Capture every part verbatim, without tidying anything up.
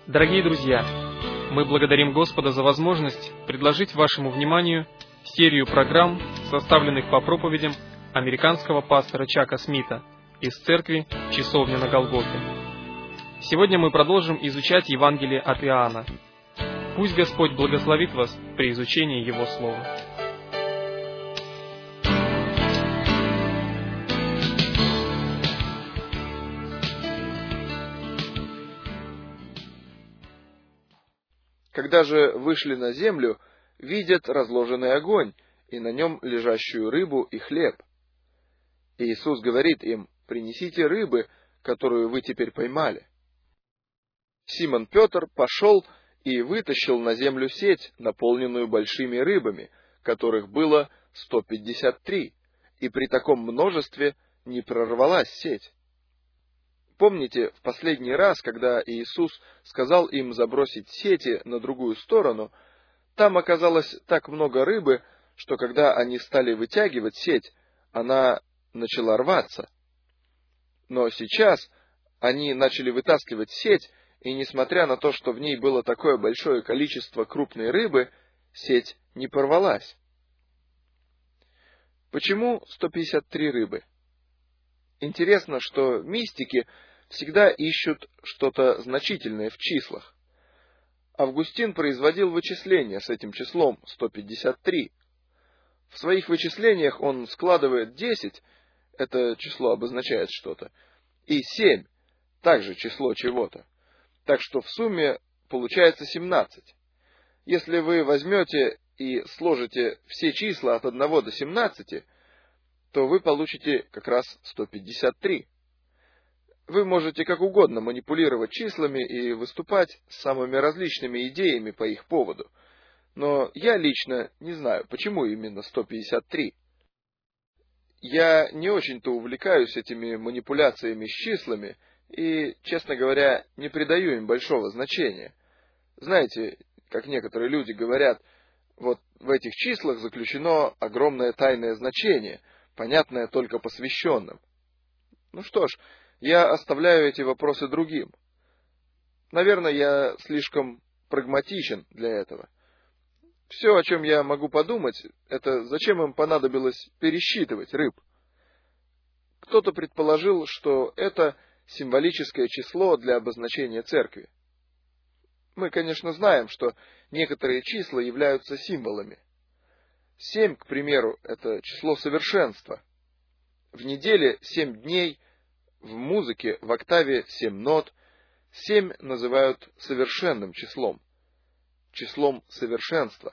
Дорогие друзья, мы благодарим Господа за возможность предложить вашему вниманию серию программ, составленных по проповедям американского пастора Чака Смита из церкви «Часовня на Голгофе». Сегодня мы продолжим изучать Евангелие от Иоанна. Пусть Господь благословит вас при изучении Его Слова. Когда же вышли на землю, видят разложенный огонь, и на нем лежащую рыбу и хлеб. И Иисус говорит им: «Принесите рыбы, которую вы теперь поймали». Симон Петр пошел и вытащил на землю сеть, наполненную большими рыбами, которых было сто пятьдесят три, и при таком множестве не прорвалась сеть. Помните, в последний раз, когда Иисус сказал им забросить сети на другую сторону, там оказалось так много рыбы, что когда они стали вытягивать сеть, она начала рваться. Но сейчас они начали вытаскивать сеть, и несмотря на то, что в ней было такое большое количество крупной рыбы, сеть не порвалась. Почему сто пятьдесят три рыбы? Интересно, что мистики всегда ищут что-то значительное в числах. Августин производил вычисления с этим числом сто пятьдесят три. В своих вычислениях он складывает десять, это число обозначает что-то, и семь, также число чего-то. Так что в сумме получается семнадцать. Если вы возьмете и сложите все числа от одного до семнадцати, то вы получите как раз сто пятьдесят три. Вы можете как угодно манипулировать числами и выступать с самыми различными идеями по их поводу. Но я лично не знаю, почему именно сто пятьдесят три. Я не очень-то увлекаюсь этими манипуляциями с числами и, честно говоря, не придаю им большого значения. Знаете, как некоторые люди говорят, вот в этих числах заключено огромное тайное значение, понятное только посвященным. Ну что ж, я оставляю эти вопросы другим. Наверное, я слишком прагматичен для этого. Все, о чем я могу подумать, это зачем им понадобилось пересчитывать рыб. Кто-то предположил, что это символическое число для обозначения церкви. Мы, конечно, знаем, что некоторые числа являются символами. Семь, к примеру, это число совершенства. В неделе семь дней, в музыке в октаве семь нот. Семь называют совершенным числом, числом совершенства.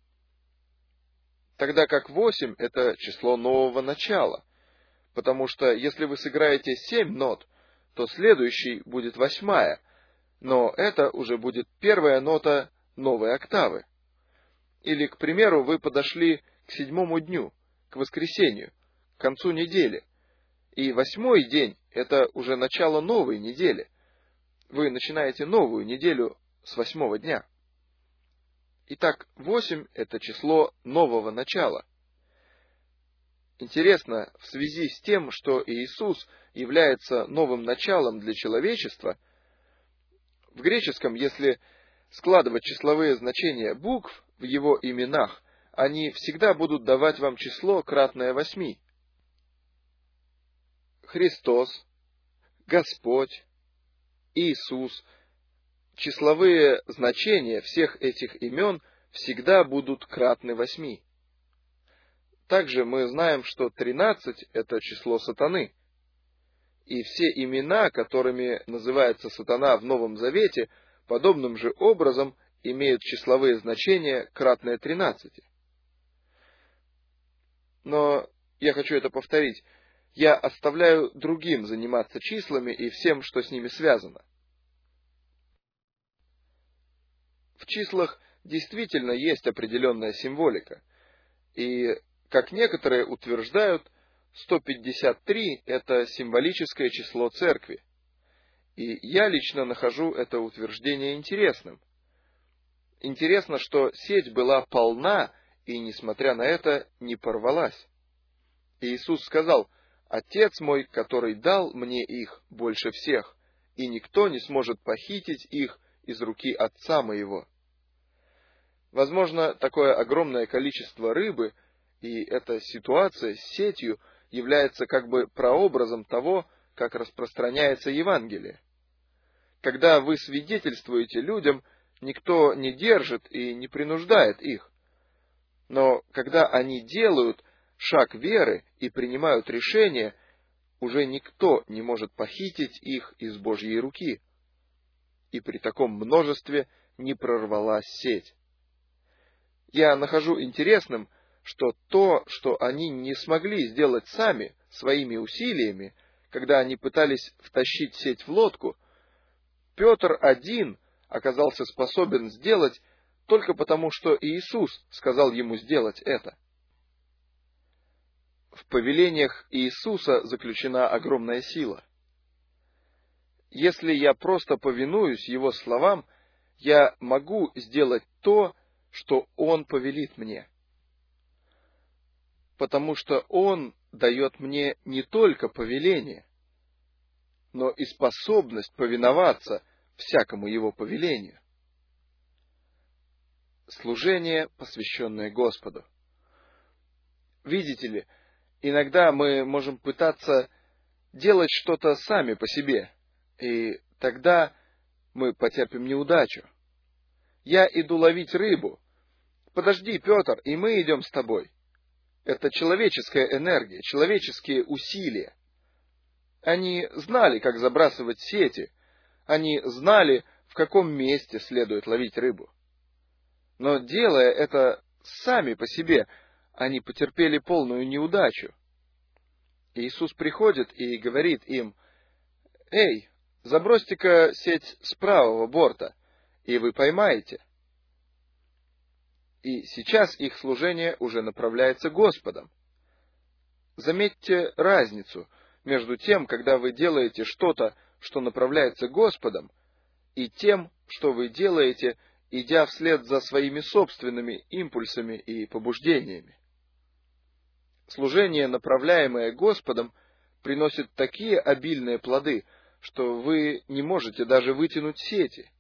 Тогда как восемь это число нового начала, потому что если вы сыграете семь нот, то следующий будет восьмая, но это уже будет первая нота новой октавы. Или, к примеру, вы подошли к седьмому дню, к воскресенью, к концу недели, и восьмой день — это уже начало новой недели. Вы начинаете новую неделю с восьмого дня. Итак, восемь — это число нового начала. Интересно, в связи с тем, что Иисус является новым началом для человечества, в греческом, если складывать числовые значения букв в его именах, они всегда будут давать вам число, кратное восьми. Христос, Господь, Иисус. Числовые значения всех этих имен всегда будут кратны восьми. Также мы знаем, что тринадцать — это число сатаны. И все имена, которыми называется сатана в Новом Завете, подобным же образом имеют числовые значения, кратные тринадцати. Но я хочу это повторить. Я оставляю другим заниматься числами и всем, что с ними связано. В числах действительно есть определенная символика. И, как некоторые утверждают, сто пятьдесят три — это символическое число церкви. И я лично нахожу это утверждение интересным. Интересно, что сеть была полна и, несмотря на это, не порвалась. И Иисус сказал: «Отец мой, который дал мне их больше всех, и никто не сможет похитить их из руки Отца моего». Возможно, такое огромное количество рыбы и эта ситуация с сетью является как бы прообразом того, как распространяется Евангелие. Когда вы свидетельствуете людям, никто не держит и не принуждает их. Но когда они делают шаг веры и принимают решение, уже никто не может похитить их из Божьей руки. И при таком множестве не прорвалась сеть. Я нахожу интересным, что то, что они не смогли сделать сами, своими усилиями, когда они пытались втащить сеть в лодку, Петр один оказался способен сделать только потому, что Иисус сказал ему сделать это. В повелениях Иисуса заключена огромная сила. Если я просто повинуюсь Его словам, я могу сделать то, что Он повелит мне. Потому что Он дает мне не только повеление, но и способность повиноваться всякому Его повелению. Служение, посвященное Господу. Видите ли, иногда мы можем пытаться делать что-то сами по себе, и тогда мы потерпим неудачу. Я иду ловить рыбу. Подожди, Петр, и мы идем с тобой. Это человеческая энергия, человеческие усилия. Они знали, как забрасывать сети. Они знали, в каком месте следует ловить рыбу. Но, делая это сами по себе, они потерпели полную неудачу. Иисус приходит и говорит им: «Эй, забросьте-ка сеть с правого борта, и вы поймаете». И сейчас их служение уже направляется Господом. Заметьте разницу между тем, когда вы делаете что-то, что направляется Господом, и тем, что вы делаете, идя вслед за своими собственными импульсами и побуждениями. Служение, направляемое Господом, приносит такие обильные плоды, что вы не можете даже вытянуть сети.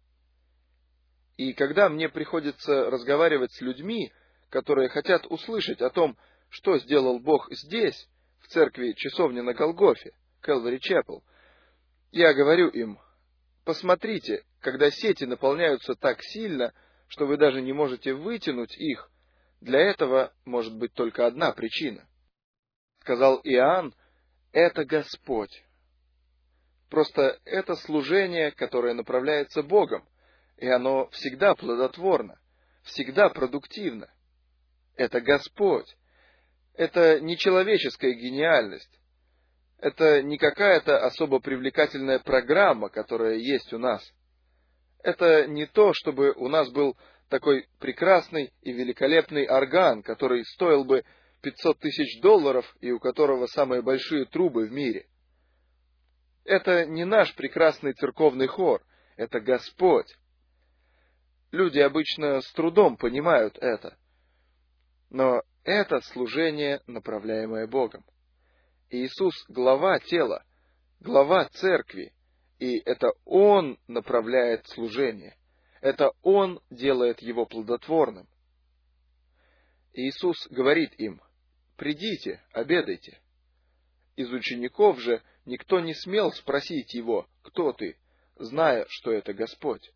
И когда мне приходится разговаривать с людьми, которые хотят услышать о том, что сделал Бог здесь, в церкви Часовни на Голгофе, Calvary Chapel, я говорю им: посмотрите, когда сети наполняются так сильно, что вы даже не можете вытянуть их, для этого может быть только одна причина. Сказал Иоанн: это Господь. Просто это служение, которое направляется Богом, и оно всегда плодотворно, всегда продуктивно. Это Господь. Это не человеческая гениальность. Это не какая-то особо привлекательная программа, которая есть у нас. Это не то, чтобы у нас был такой прекрасный и великолепный орган, который стоил бы пятьсот тысяч долларов и у которого самые большие трубы в мире. Это не наш прекрасный церковный хор, это Господь. Люди обычно с трудом понимают это. Но это служение, направляемое Богом. Иисус — глава тела, глава церкви, и это Он направляет служение. Это Он делает его плодотворным. Иисус говорит им: «Придите, обедайте». Из учеников же никто не смел спросить Его: «Кто ты?», зная, что это Господь.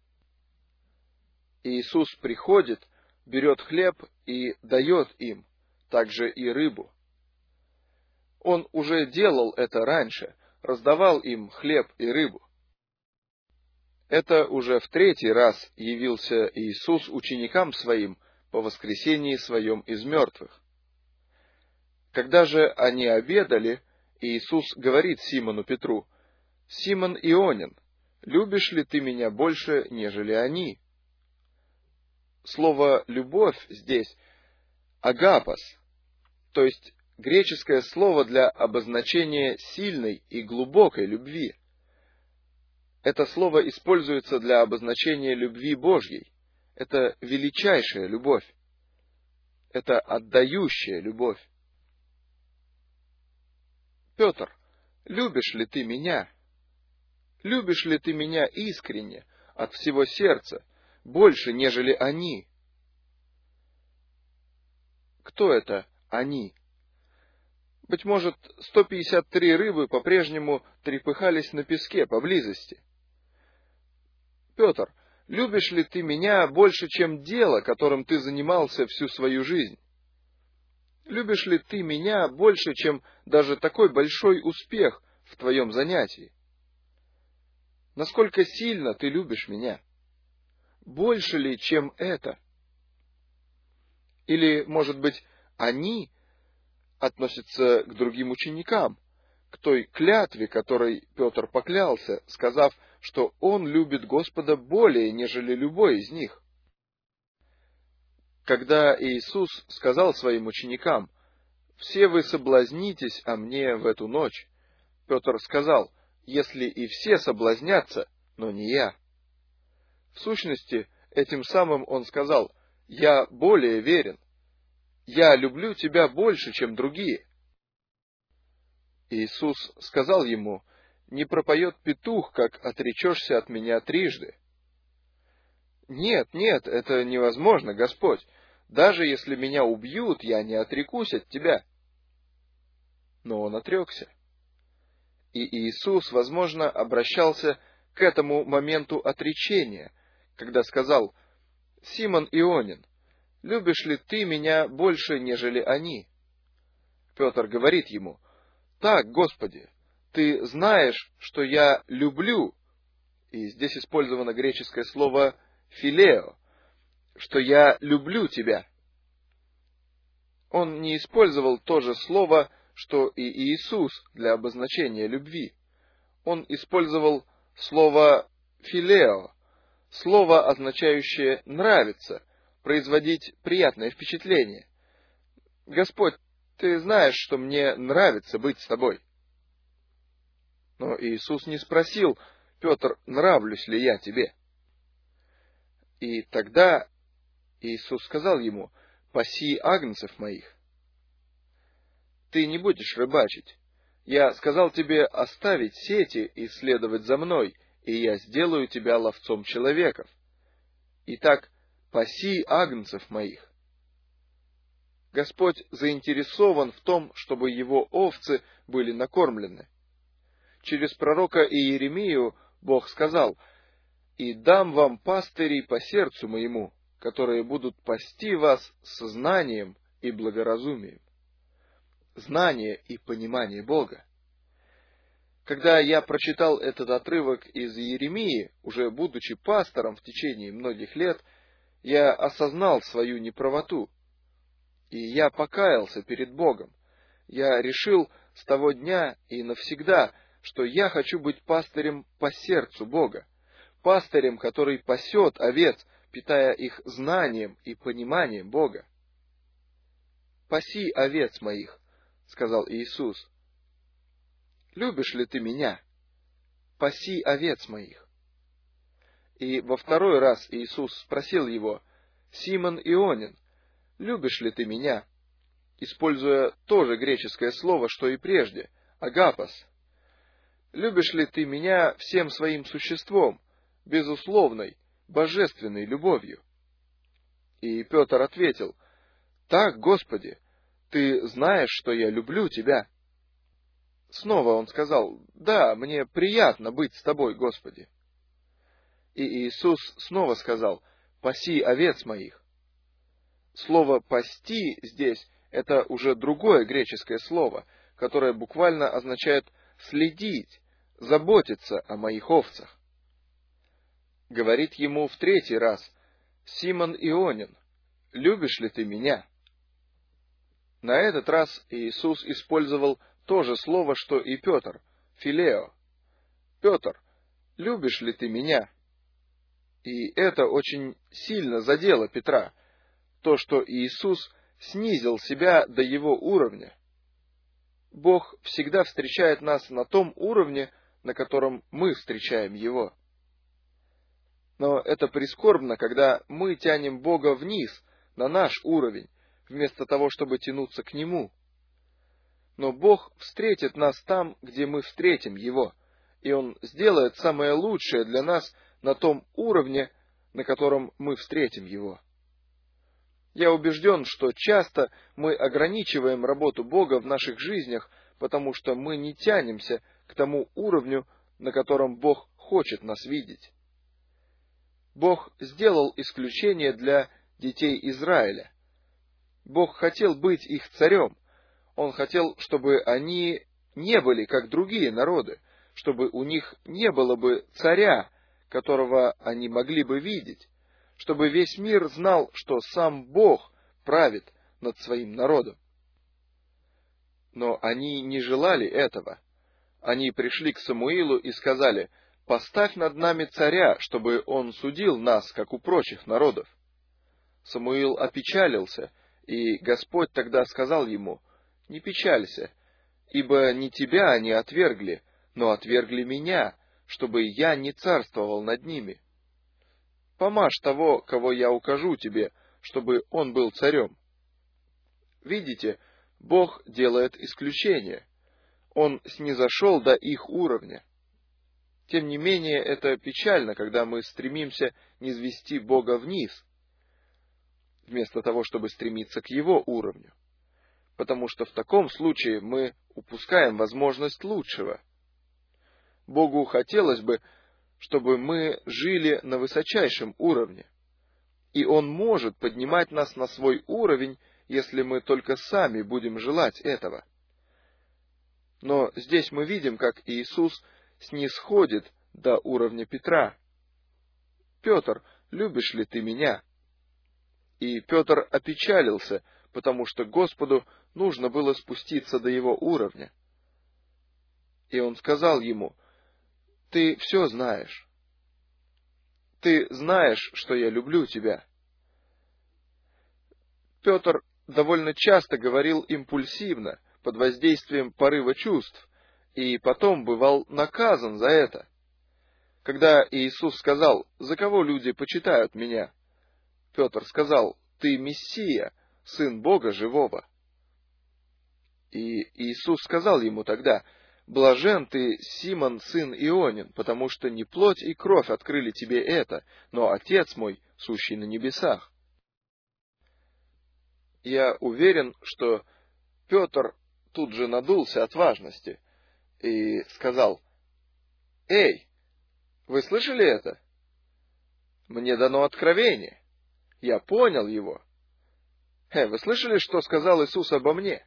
Иисус приходит, берет хлеб и дает им, также и рыбу. Он уже делал это раньше, раздавал им хлеб и рыбу. Это уже в третий раз явился Иисус ученикам Своим по воскресении Своем из мертвых. Когда же они обедали, Иисус говорит Симону Петру: «Симон Ионин, любишь ли ты меня больше, нежели они?» Слово «любовь» здесь «агапос», то есть греческое слово для обозначения сильной и глубокой любви. Это слово используется для обозначения любви Божьей. Это величайшая любовь. Это отдающая любовь. Петр, любишь ли ты меня? Любишь ли ты меня искренне, от всего сердца, больше, нежели они. Кто это они? Быть может, сто пятьдесят три рыбы по-прежнему трепыхались на песке поблизости. Петр, любишь ли ты меня больше, чем дело, которым ты занимался всю свою жизнь? Любишь ли ты меня больше, чем даже такой большой успех в твоем занятии? Насколько сильно ты любишь меня? Больше ли, чем это? Или, может быть, они относятся к другим ученикам, к той клятве, которой Петр поклялся, сказав, что он любит Господа более, нежели любой из них. Когда Иисус сказал своим ученикам: «Все вы соблазнитесь о мне в эту ночь», Петр сказал: «Если и все соблазнятся, но не я». В сущности, этим самым он сказал: «Я более верен. Я люблю тебя больше, чем другие». Иисус сказал ему: «Не пропоет петух, как отречешься от меня трижды». «Нет, нет, это невозможно, Господь. Даже если меня убьют, я не отрекусь от тебя». Но он отрекся. И Иисус, возможно, обращался к этому моменту отречения, когда сказал: «Симон Ионин, любишь ли ты меня больше, нежели они?» Петр говорит ему: «Так, Господи, ты знаешь, что я люблю». И здесь использовано греческое слово «филео», что я люблю тебя. Он не использовал то же слово, что и Иисус для обозначения любви. Он использовал слово «филео», слово, означающее «нравиться», производить приятное впечатление. «Господь, ты знаешь, что мне нравится быть с тобой». Но Иисус не спросил: «Петр, нравлюсь ли я тебе?» И тогда Иисус сказал ему: «Паси агнцев моих». Ты не будешь рыбачить. Я сказал тебе оставить сети и следовать за мной, и я сделаю тебя ловцом человеков. Итак, паси агнцев моих. Господь заинтересован в том, чтобы его овцы были накормлены. Через пророка Иеремию Бог сказал: «И дам вам пастырей по сердцу моему, которые будут пасти вас со знанием и благоразумием». Знание и понимание Бога. Когда я прочитал этот отрывок из Иеремии, уже будучи пастором в течение многих лет, я осознал свою неправоту. И я покаялся перед Богом. Я решил с того дня и навсегда, что я хочу быть пастырем по сердцу Бога, пастырем, который пасет овец, питая их знанием и пониманием Бога. «Паси овец моих», — сказал Иисус. «Любишь ли ты меня? Паси овец моих». И во второй раз Иисус спросил его: «Симон Ионин, любишь ли ты меня?» Используя то же греческое слово, что и прежде, агапос. «Любишь ли ты меня всем своим существом, безусловной, божественной любовью?» И Петр ответил: «Так, Господи, ты знаешь, что я люблю тебя». Снова он сказал: «Да, мне приятно быть с тобой, Господи». И Иисус снова сказал: «Паси овец моих». Слово «пасти» здесь — это уже другое греческое слово, которое буквально означает «следить», «заботиться о моих овцах». Говорит ему в третий раз: «Симон Ионин, любишь ли ты меня?» На этот раз Иисус использовал то же слово, что и Петр, «филео». «Петр, любишь ли ты меня?» И это очень сильно задело Петра, то, что Иисус снизил себя до его уровня. Бог всегда встречает нас на том уровне, на котором мы встречаем Его. Но это прискорбно, когда мы тянем Бога вниз, на наш уровень, вместо того, чтобы тянуться к Нему. Но Бог встретит нас там, где мы встретим Его, и Он сделает самое лучшее для нас на том уровне, на котором мы встретим Его. Я убежден, что часто мы ограничиваем работу Бога в наших жизнях, потому что мы не тянемся к тому уровню, на котором Бог хочет нас видеть. Бог сделал исключение для детей Израиля. Бог хотел быть их царем. Он хотел, чтобы они не были как другие народы, чтобы у них не было бы царя, которого они могли бы видеть, чтобы весь мир знал, что сам Бог правит над своим народом. Но они не желали этого. Они пришли к Самуилу и сказали: «Поставь над нами царя, чтобы он судил нас, как у прочих народов». Самуил опечалился, и Господь тогда сказал ему: «Не печалься, ибо не тебя они отвергли, но отвергли меня, чтобы я не царствовал над ними. Помажь того, кого я укажу тебе, чтобы он был царем». Видите, Бог делает исключение. Он снизошел до их уровня. Тем не менее, это печально, когда мы стремимся низвести Бога вниз, вместо того, чтобы стремиться к Его уровню. Потому что в таком случае мы упускаем возможность лучшего. Богу хотелось бы, чтобы мы жили на высочайшем уровне. И Он может поднимать нас на свой уровень, если мы только сами будем желать этого. Но здесь мы видим, как Иисус снисходит до уровня Петра. «Петр, любишь ли ты меня?» И Петр опечалился, потому что Господу нужно было спуститься до его уровня. И он сказал ему: «Ты все знаешь. Ты знаешь, что я люблю тебя». Петр довольно часто говорил импульсивно, под воздействием порыва чувств, и потом бывал наказан за это. Когда Иисус сказал: «За кого люди почитают меня?», Петр сказал: «Ты Мессия, Сын Бога Живого». И Иисус сказал ему тогда: «Блажен ты, Симон, сын Ионин, потому что не плоть и кровь открыли тебе это, но Отец мой, сущий на небесах». Я уверен, что Петр тут же надулся от важности и сказал: «Эй, вы слышали это? Мне дано откровение. Я понял его. Э, вы слышали, что сказал Иисус обо мне?»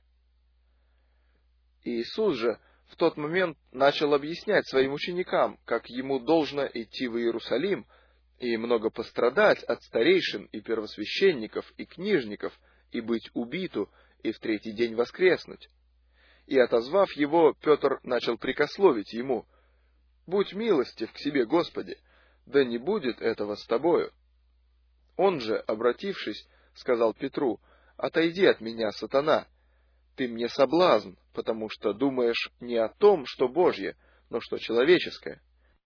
И Иисус же в тот момент начал объяснять своим ученикам, как ему должно идти в Иерусалим и много пострадать от старейшин и первосвященников и книжников, и быть убиту, и в третий день воскреснуть. И, отозвав его, Петр начал прикословить ему: «Будь милостив к себе, Господи, да не будет этого с тобою». Он же, обратившись, сказал Петру: «Отойди от меня, сатана, ты мне соблазн, потому что думаешь не о том, что Божье, но что человеческое».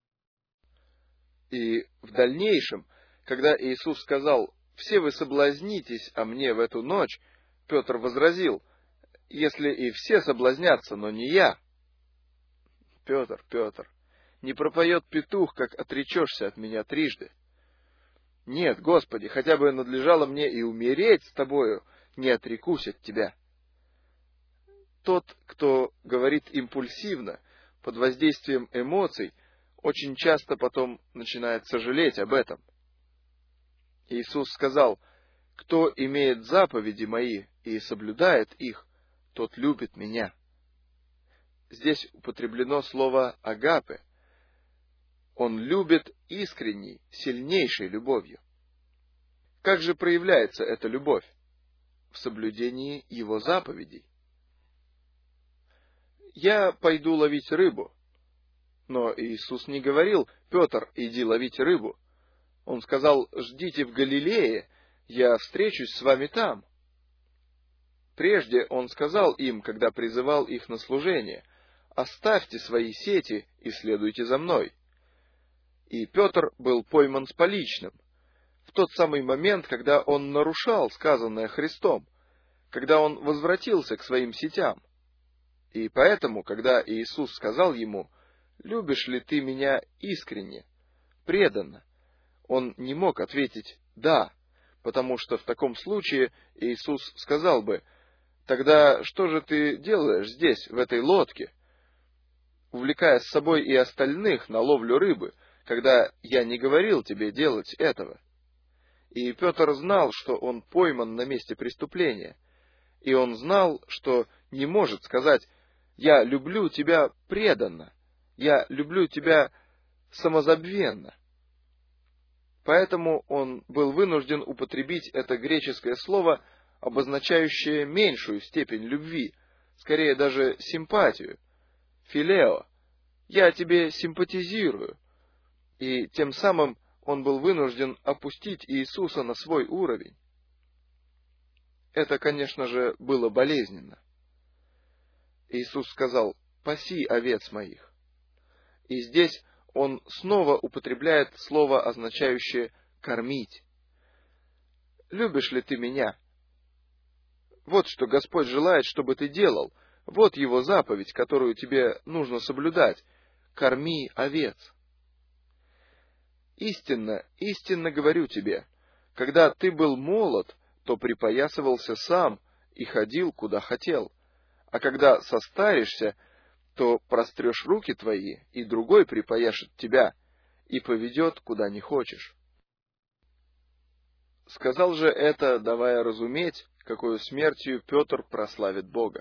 И в дальнейшем, когда Иисус сказал: «Все вы соблазнитесь о мне в эту ночь», Петр возразил: «Если и все соблазнятся, но не я». «Петр, Петр, не пропоет петух, как отречешься от меня трижды». «Нет, Господи, хотя бы надлежало мне и умереть с тобою, не отрекусь от тебя». Тот, кто говорит импульсивно, под воздействием эмоций, очень часто потом начинает сожалеть об этом. Иисус сказал: «Кто имеет заповеди мои и соблюдает их, тот любит меня». Здесь употреблено слово «агапе». Он любит искренней, сильнейшей любовью. Как же проявляется эта любовь? В соблюдении Его заповедей. «Я пойду ловить рыбу». Но Иисус не говорил: «Петр, иди ловить рыбу». Он сказал: «Ждите в Галилее, я встречусь с вами там». Прежде Он сказал им, когда призывал их на служение: «Оставьте свои сети и следуйте за мной». И Петр был пойман с поличным, в тот самый момент, когда он нарушал сказанное Христом, когда он возвратился к своим сетям. И поэтому, когда Иисус сказал ему: «Любишь ли ты меня искренне?», преданно? Он не мог ответить «да», потому что в таком случае Иисус сказал бы: «Тогда что же ты делаешь здесь, в этой лодке, увлекая с собой и остальных на ловлю рыбы, когда я не говорил тебе делать этого?» И Петр знал, что он пойман на месте преступления, и он знал, что не может сказать: «Я люблю тебя преданно, я люблю тебя самозабвенно». Поэтому он был вынужден употребить это греческое слово, обозначающее меньшую степень любви, скорее даже симпатию, филео. «Я тебе симпатизирую». И тем самым он был вынужден опустить Иисуса на свой уровень. Это, конечно же, было болезненно. Иисус сказал: «Паси овец моих». И здесь он снова употребляет слово, означающее «кормить». «Любишь ли ты меня?» Вот что Господь желает, чтобы ты делал. Вот Его заповедь, которую тебе нужно соблюдать. «Корми овец». Истинно, истинно говорю тебе, когда ты был молод, то припоясывался сам и ходил, куда хотел. А когда состаришься, то прострешь руки твои, и другой припояшет тебя и поведет, куда не хочешь. Сказал же это, давая разуметь, какою смертью Петр прославит Бога.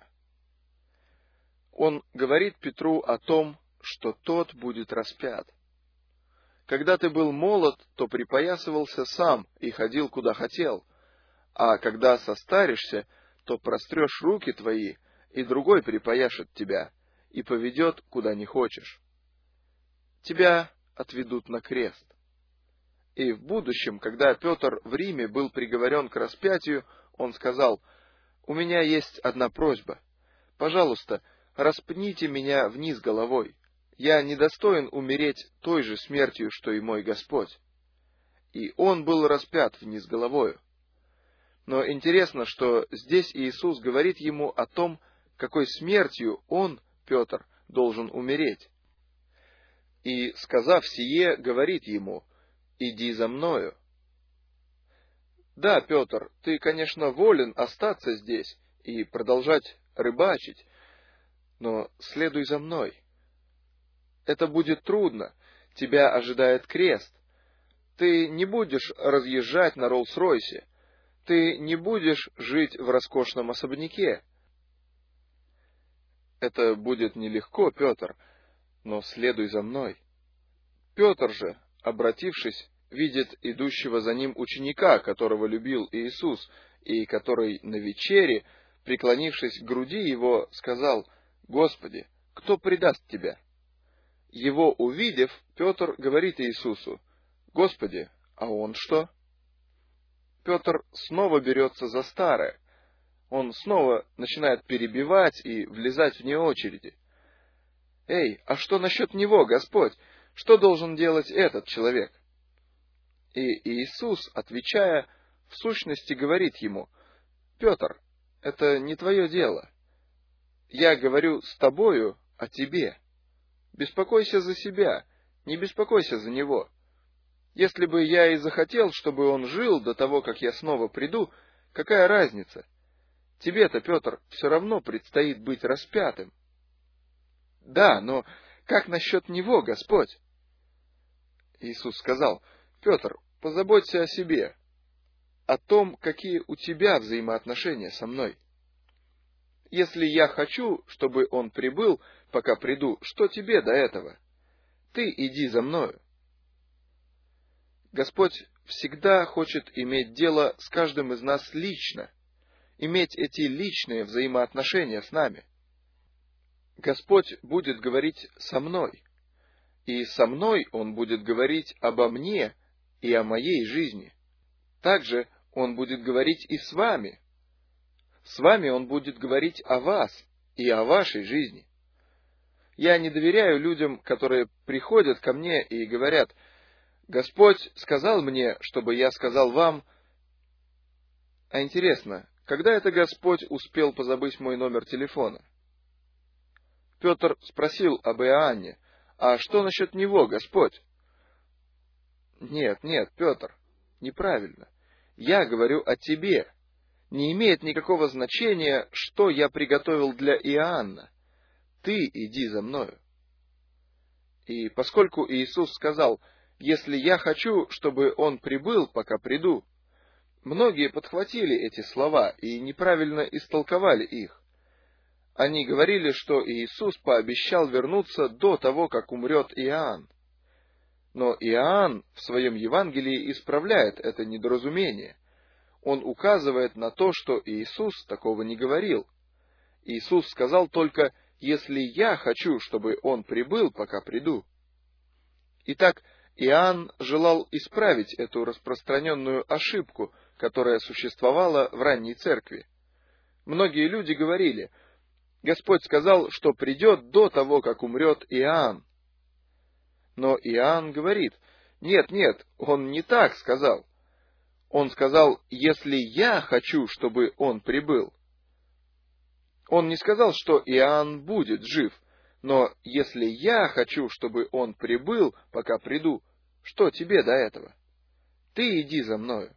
Он говорит Петру о том, что тот будет распят. Когда ты был молод, то припоясывался сам и ходил, куда хотел. А когда состаришься, то прострешь руки твои, и другой припояшет тебя и поведет, куда не хочешь. Тебя отведут на крест. И в будущем, когда Петр в Риме был приговорен к распятию, он сказал: «У меня есть одна просьба. Пожалуйста, распните меня вниз головой. Я недостоин умереть той же смертью, что и мой Господь». И он был распят вниз головою. Но интересно, что здесь Иисус говорит ему о том, какой смертью он, Петр, должен умереть. И, сказав сие, говорит ему: «Иди за мною». Да, Петр, ты, конечно, волен остаться здесь и продолжать рыбачить, но следуй за мной. Это будет трудно, тебя ожидает крест. Ты не будешь разъезжать на Роллс-Ройсе, ты не будешь жить в роскошном особняке. Это будет нелегко, Петр, но следуй за мной. Петр же, обратившись, видит идущего за ним ученика, которого любил Иисус, и который на вечере, преклонившись к груди его, сказал: «Господи, кто предаст тебя?» Его увидев, Петр говорит Иисусу: «Господи, а он что?» Петр снова берется за старое. Он снова начинает перебивать и влезать вне очереди. «Эй, а что насчет него, Господь? Что должен делать этот человек?» И Иисус, отвечая, в сущности говорит ему: «Петр, это не твое дело. Я говорю с тобою о тебе. Беспокойся за себя, не беспокойся за него. Если бы я и захотел, чтобы он жил до того, как я снова приду, какая разница? Тебе-то, Петр, все равно предстоит быть распятым». «Да, но как насчет него, Господь?» Иисус сказал: «Петр, позаботься о себе, о том, какие у тебя взаимоотношения со мной. Если я хочу, чтобы он прибыл, пока приду, что тебе до этого? Ты иди за мною». Господь всегда хочет иметь дело с каждым из нас лично, иметь эти личные взаимоотношения с нами. Господь будет говорить со мной, и со мной Он будет говорить обо мне и о моей жизни. Также Он будет говорить и с вами. С вами Он будет говорить о вас и о вашей жизни. Я не доверяю людям, которые приходят ко мне и говорят: «Господь сказал мне, чтобы я сказал вам...» А интересно, когда это Господь успел позабыть мой номер телефона? Петр спросил об Иоанне: «А что насчет него, Господь?» Нет, нет, Петр, неправильно. Я говорю о тебе. Не имеет никакого значения, что я приготовил для Иоанна. Ты иди за мною. И поскольку Иисус сказал: «Если я хочу, чтобы он прибыл, пока приду», многие подхватили эти слова и неправильно истолковали их. Они говорили, что Иисус пообещал вернуться до того, как умрет Иоанн. Но Иоанн в своем Евангелии исправляет это недоразумение. Он указывает на то, что Иисус такого не говорил. Иисус сказал только: «Если я хочу, чтобы он прибыл, пока приду». Итак, Иоанн желал исправить эту распространенную ошибку, которая существовала в ранней церкви. Многие люди говорили: Господь сказал, что придет до того, как умрет Иоанн. Но Иоанн говорит: нет, нет, он не так сказал. Он сказал: если я хочу, чтобы он прибыл. Он не сказал, что Иоанн будет жив, но если я хочу, чтобы он прибыл, пока приду, что тебе до этого? Ты иди за мною.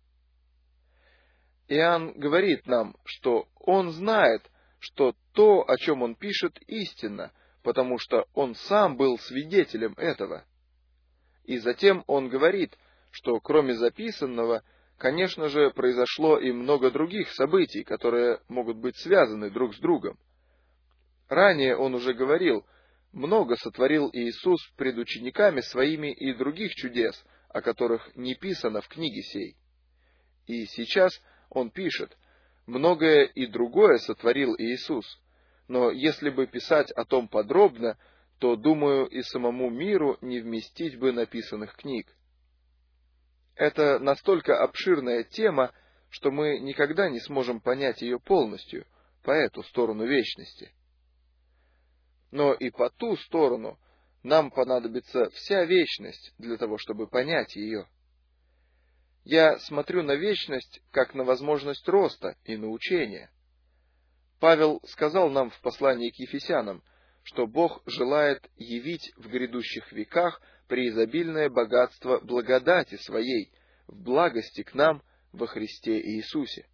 Иоанн говорит нам, что он знает, что то, о чем он пишет, истинно, потому что он сам был свидетелем этого. И затем он говорит, что кроме записанного, конечно же, произошло и много других событий, которые могут быть связаны друг с другом. Ранее он уже говорил: много сотворил Иисус пред учениками своими и других чудес, о которых не писано в книге сей. И сейчас он пишет: многое и другое сотворил Иисус, но если бы писать о том подробно, то, думаю, и самому миру не вместить бы написанных книг. Это настолько обширная тема, что мы никогда не сможем понять ее полностью, по эту сторону вечности. Но и по ту сторону нам понадобится вся вечность для того, чтобы понять ее. Я смотрю на вечность как на возможность роста и научения. Павел сказал нам в послании к Ефесянам, что Бог желает явить в грядущих веках преизобильное богатство благодати Своей в благости к нам во Христе Иисусе.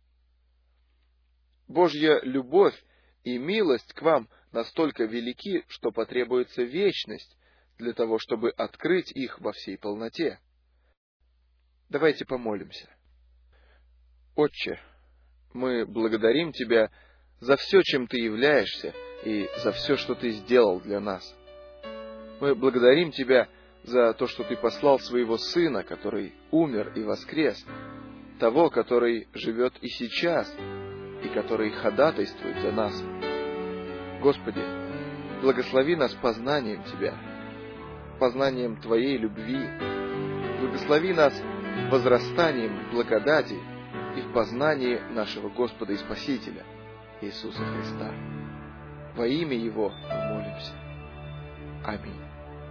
Божья любовь и милость к вам настолько велики, что потребуется вечность для того, чтобы открыть их во всей полноте. Давайте помолимся. Отче, мы благодарим Тебя за все, чем Ты являешься, и за все, что Ты сделал для нас. Мы благодарим Тебя за то, что Ты послал Своего Сына, который умер и воскрес, того, который живет и сейчас, и который ходатайствует за нас. Господи, благослови нас познанием Тебя, познанием Твоей любви, благослови нас возрастанием в благодати и в познании нашего Господа и Спасителя, Иисуса Христа. Во имя Его мы молимся. Аминь.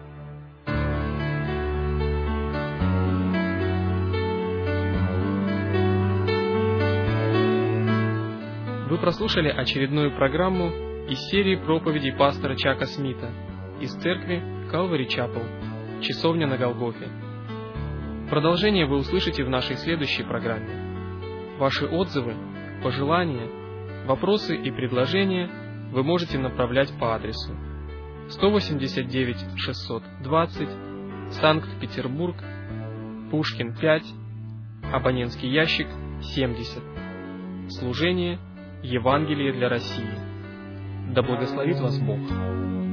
Вы прослушали очередную программу из серии проповедей пастора Чака Смита из церкви Calvary Chapel, Часовня на Голгофе. Продолжение вы услышите в нашей следующей программе. Ваши отзывы, пожелания, вопросы и предложения вы можете направлять по адресу сто восемьдесят девять шестьсот двадцать, Санкт-Петербург, Пушкин пять, абонентский ящик семьдесят. Служение Евангелие для России. Да благословит вас Бог.